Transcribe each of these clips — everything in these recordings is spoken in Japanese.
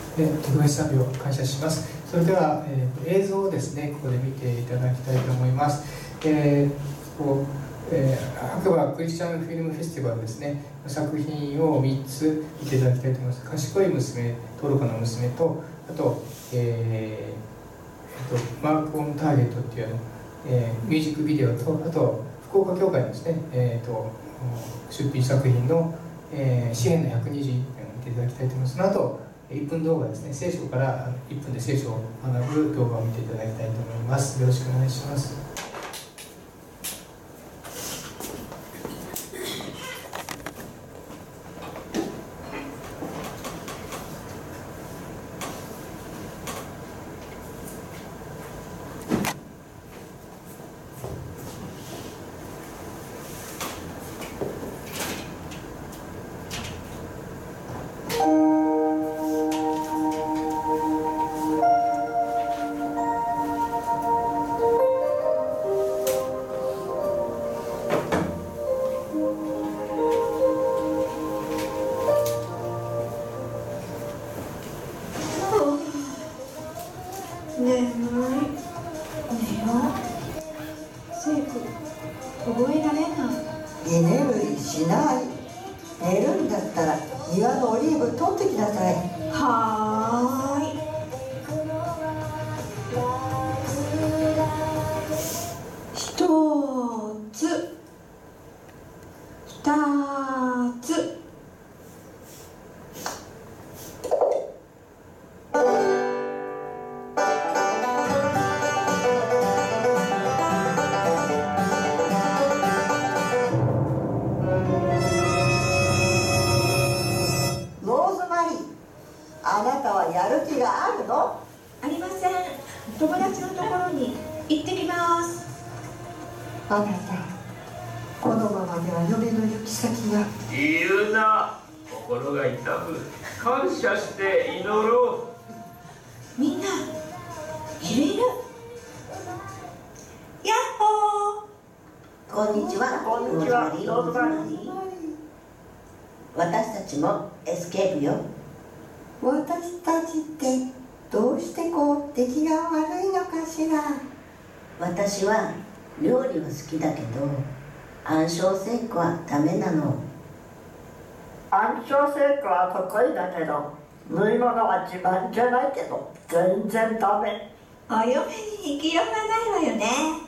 特別賛美を感謝します。それでは、映像をですねここで見ていただきたいと思います。白馬クリスチャンフィルムフェスティバルですね作品を3つ見ていただきたいと思います。賢い娘、トロカの娘と、あと、マーク・オン・ターゲットっていうミュージックビデオと、あと福岡教会のですね、出品作品の、詩篇の121編を見ていただきたいと思います。その後1分動画ですね、聖書から1分で聖書を学ぶ動画を見ていただきたいと思います。よろしくお願いします。 私たちもエスケープよ。 私たちってどうして出来が悪いのかしら。 私は料理は好きだけど暗唱聖句はダメなの。 暗唱聖句は得意だけど縫い物は自慢じゃないけど全然ダメ。 お嫁に生きようがないわよね。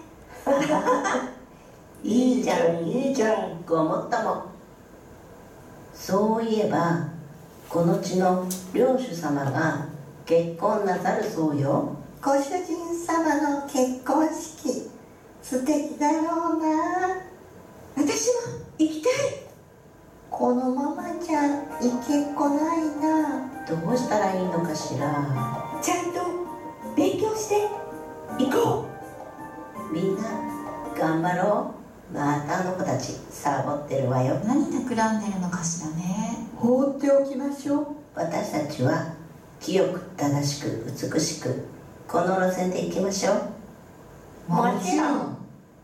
いいじゃんいいじゃんごもっとも。そういえばこの地の領主様が結婚なさるそうよ。 ご主人様の結婚式素敵だろうな。 私も行きたい。 このままじゃいけっこないな。 どうしたらいいのかしら。 ちゃんと勉強して行こう。みんな頑張ろう。またあの子たちサボってるわよ。 何企んでるのかしらね。 放っておきましょう。 私たちは清く正しく美しくこの路線で行きましょう。 もちろん。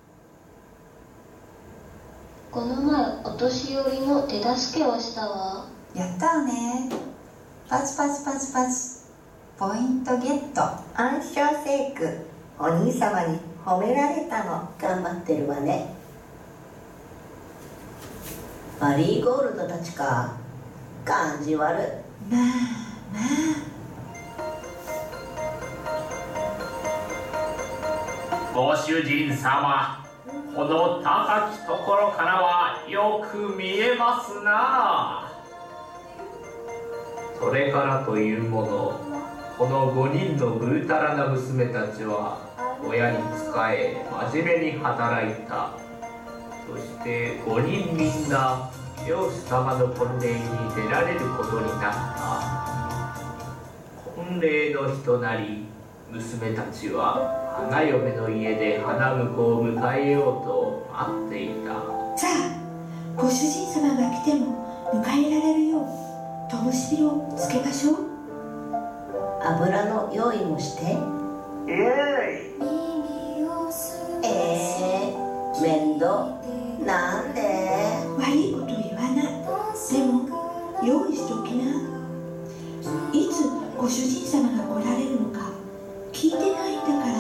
この前お年寄りの手助けをしたわ。 やったわね。パチパチパチパチポイントゲット。 暗唱聖句お兄様に褒められたの。 頑張ってるわね。マリーゴールドたちか。感じ悪い。 まあご主人様、この高きところからはよく見えますな。それからというもの、この5人のぐうたらな娘たちは親に仕え真面目に働いた。そして5人みんな領主様の婚礼に出られることになった。婚礼の日となり、娘たちは花嫁の家で花婿を迎えようと待っていた。 さあ、ご主人様が来ても迎えられるよう灯火をつけましょう。 油の用意もして。 イエーイ。 面倒なんで。 悪いこと言わない。でも用意しておきな。いつご主人様が来られるのか聞いてないんだから。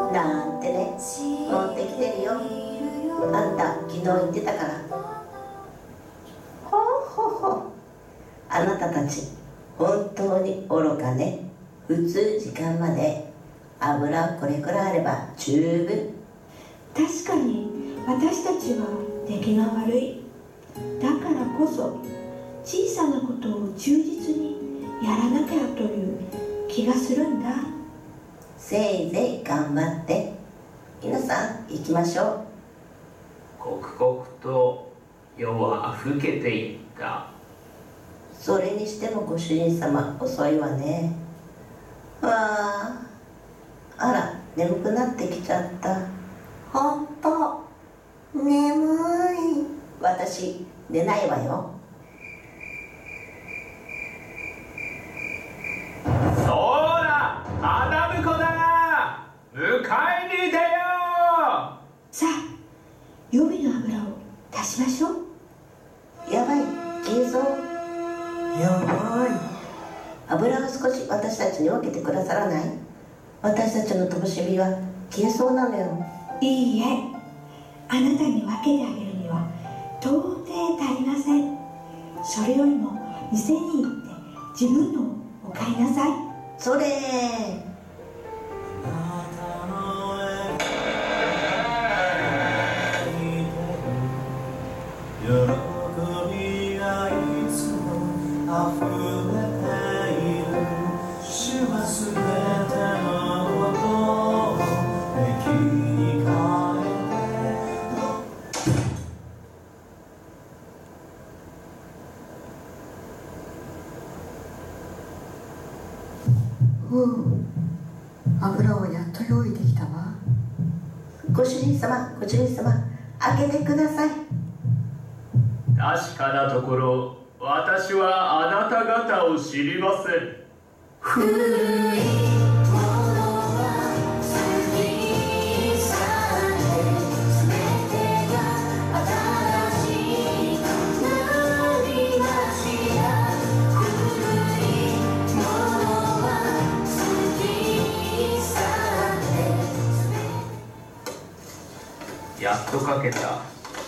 なんてね、持ってきてるよ。あんた昨日言ってたから。ほほほ、あなたたち本当に愚かね。普通時間まで油これくらいあれば十分。 確かに私たちは出来が悪い。だからこそ小さなことを忠実にやらなきゃという気がするんだ。 せいぜい頑張って。皆さん行きましょう。 刻々と夜は更けていった。 それにしてもご主人様遅いわね。あら、眠くなってきちゃった。 ほんと眠い。 私寝ないわよ。 そうだ、花婿だ、迎えに出よう。 さあ予備の油を足しましょう。 やばい、消えそう。 やばい。 油を少し私たちに分けてくださらない？私たちの灯火は消えそうなのよ。 いいえ、あなたに分けてあげるには到底足りません。それよりも店に行って自分のをお買いなさい。 それ油をやっと用意できたわ。 ご主人様、ご主人様、開けてください。 確かなところ、私はあなた方を知りません。 古いものは過ぎ去って全てが新しくなりました。古いものは過ぎ去ってやっとかけた。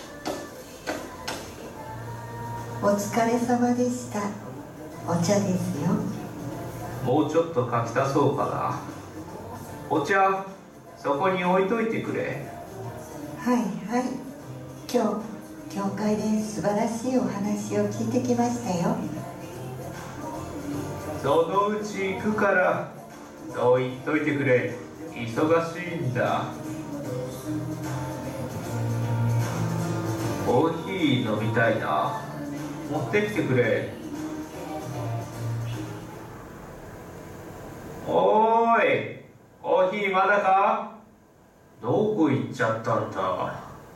お疲れ様でした。お茶ですよ。 もうちょっと書き足そうかな。お茶そこに置いといてくれ。 はいはい。今日教会で素晴らしいお話を聞いてきましたよ。 そのうち行くから、そう言っといてくれ。忙しいんだ。コーヒー飲みたいな。持ってきてくれ。おーい、コーヒーまだか？どこ行っちゃったんだ。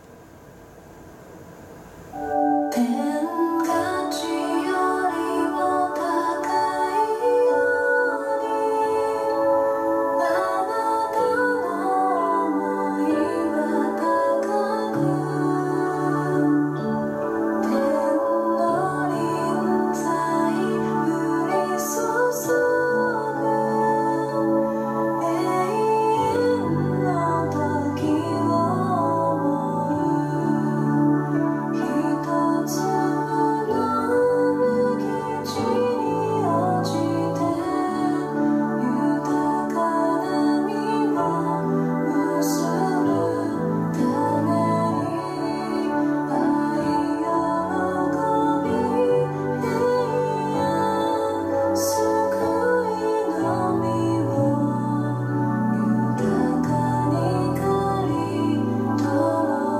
天が地よりも高いように、あなたの想いは高く、天の臨在降り注ぐ永遠の時を思う。一つの無基地に落ちて豊かな実を結ぶために、愛喜び平安救いの実を豊かに刈り取ろう。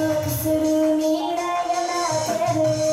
くする未来が待ってる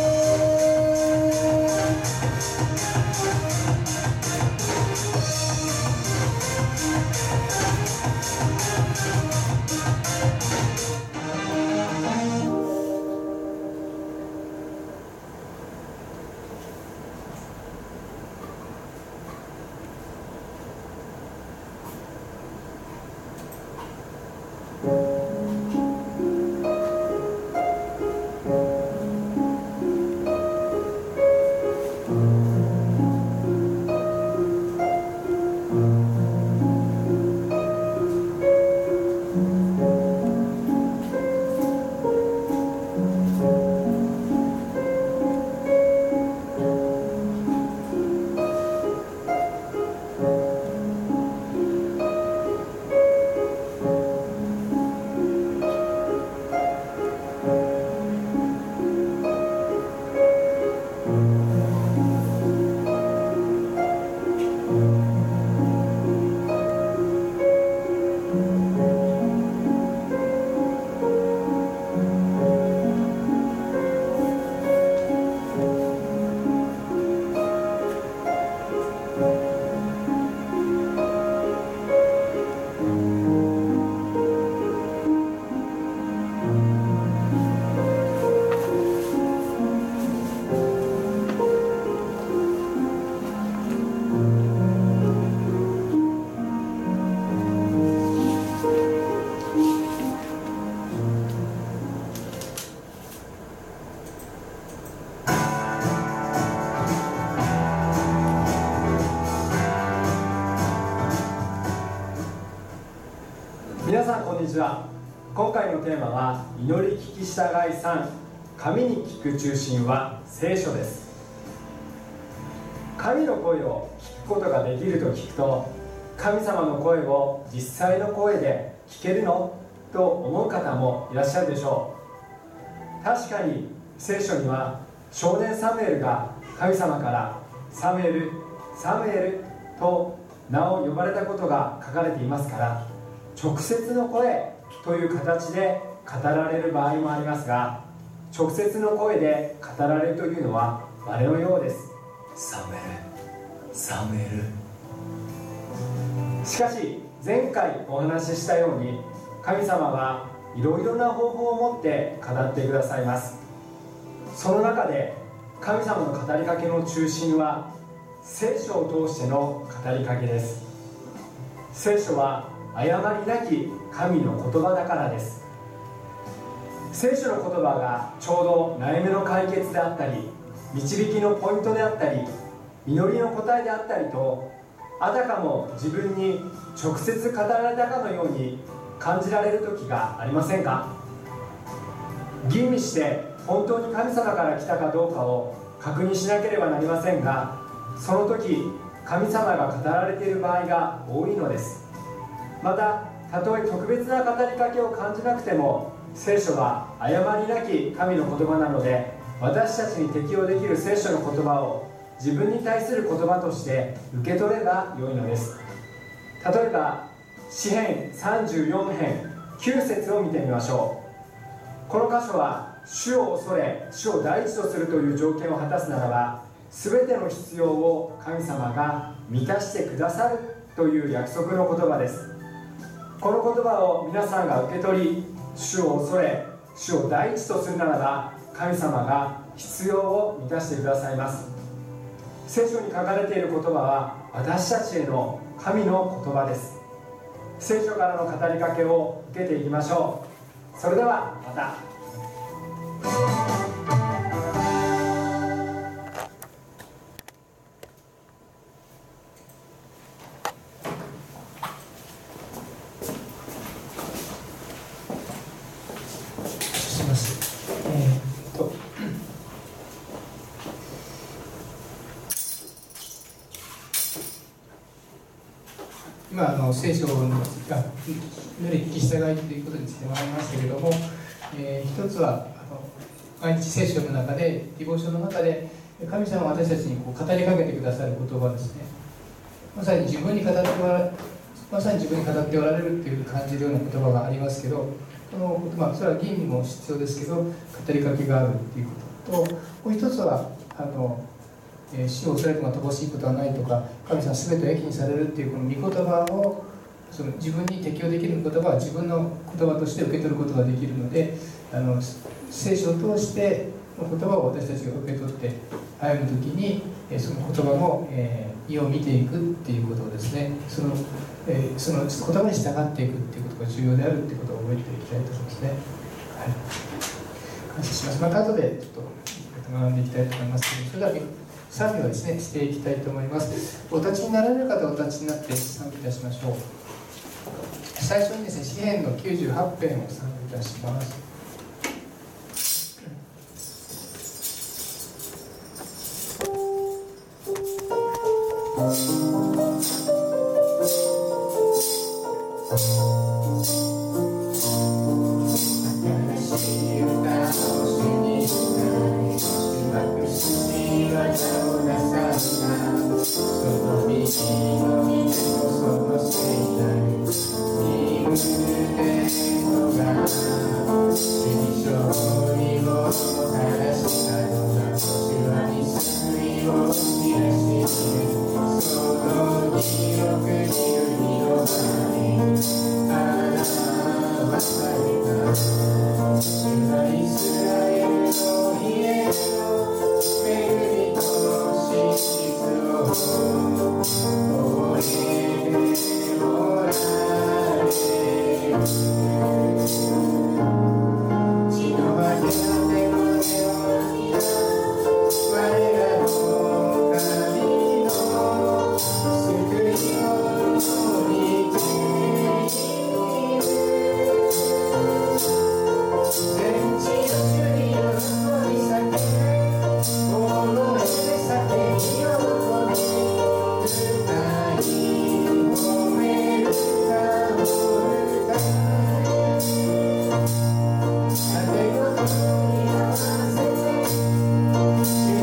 皆さんこんにちは。今回のテーマは祈り聞き従い3、神に聞く中心は聖書です。神の声を聞くことができると聞くと、神様の声を実際の声で聞けるのと思う方もいらっしゃるでしょう。確かに聖書には少年サムエルが神様からサムエル、サムエルと名を呼ばれたことが書かれていますから、直接の声という形で語られる場合もありますが、直接の声で語られるというのは稀のようです。サムエル、サムエル。しかし前回お話ししたように、神様はいろいろな方法を持って語ってくださいます。その中で神様の語りかけの中心は聖書を通しての語りかけです。聖書は誤りなき神の言葉だからです。聖書の言葉がちょうど悩みの解決であったり、導きのポイントであったり、祈りの答えであったりと、あたかも自分に直接語られたかのように感じられる時がありませんか？吟味して本当に神様から来たかどうかを確認しなければなりませんが、その時神様が語られている場合が多いのです。また、たとえ特別な語りかけを感じなくても、聖書は誤りなき神の言葉なので、私たちに適用できる聖書の言葉を自分に対する言葉として受け取ればよいのです。例えば詩編34編9節を見てみましょう。この箇所は主を恐れ主を第一とするという条件を果たすならば、全ての必要を神様が満たしてくださるという約束の言葉です。この言葉を皆さんが受け取り、主を恐れ主を第一とするならば、神様が必要を満たしてくださいます。聖書に書かれている言葉は私たちへの神の言葉です。聖書からの語りかけを受けていきましょう。それではまた。 今聖書の祈り聞き従いということについて学びましたけれども、一つは毎日聖書の中で、ディボーションの中で神様は私たちに語りかけてくださる言葉ですね。まさに自分に語っておられるという感じるような言葉がありますけど、 この言葉、それは吟味も必要ですけど、語りかけがあるっていうことと、もう一つは死を恐れても乏しいことはないとか、神様すべてを益にされるっていうこの御言葉をその自分に適用できる言葉は自分の言葉として受け取ることができるので、聖書を通しての言葉を私たちが受け取って歩むときに、その言葉の意を見ていくっていうことをですね、その言葉に従っていくっていうことが重要であるっていうことを覚えていきたいと思いますね。はい、感謝します。また後でちょっと学んでいきたいと思いますので、それでは賛美をですねしていきたいと思います。お立ちになられる方はお立ちになって賛美いたしましょう。最初にですね、詩編の98編を賛美いたします。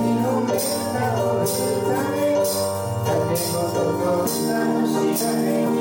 「